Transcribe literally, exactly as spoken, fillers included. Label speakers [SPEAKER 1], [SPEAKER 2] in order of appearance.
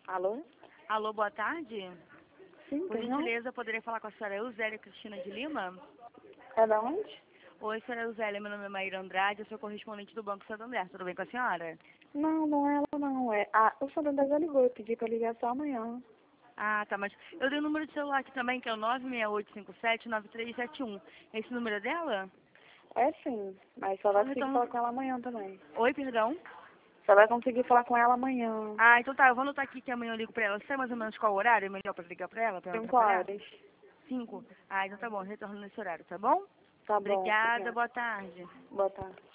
[SPEAKER 1] Alô?
[SPEAKER 2] Alô, boa tarde.
[SPEAKER 1] Sim,
[SPEAKER 2] Por
[SPEAKER 1] quem não?
[SPEAKER 2] gentileza, poderia falar com a senhora Euzélia Cristina de Lima?
[SPEAKER 1] É da onde?
[SPEAKER 2] Oi, senhora Euzélia, meu nome é Maíra Andrade, eu sou correspondente do Banco Santander. Tudo bem com a senhora?
[SPEAKER 1] Não, não é ela não. É a, o Santander já ligou, eu pedi pra ligar só amanhã.
[SPEAKER 2] Ah, tá, mas eu dei o número de celular aqui também, que é o nove seis oito cinco sete nove três sete um. Esse número é dela?
[SPEAKER 1] É sim, mas só
[SPEAKER 2] Então,
[SPEAKER 1] vai conseguir
[SPEAKER 2] retorno...
[SPEAKER 1] falar com ela amanhã também.
[SPEAKER 2] Oi, perdão?
[SPEAKER 1] Só vai conseguir falar com ela amanhã.
[SPEAKER 2] Ah, então tá, eu vou anotar aqui que amanhã eu ligo pra ela. Você sabe mais ou menos qual horário é melhor pra ligar pra ela, pra não
[SPEAKER 1] Cinco
[SPEAKER 2] atrapalhar?
[SPEAKER 1] horas.
[SPEAKER 2] Cinco? Ah, então tá bom, retorno nesse horário, tá bom?
[SPEAKER 1] Tá bom,
[SPEAKER 2] Obrigada,
[SPEAKER 1] obrigada.
[SPEAKER 2] boa tarde.
[SPEAKER 1] Boa tarde.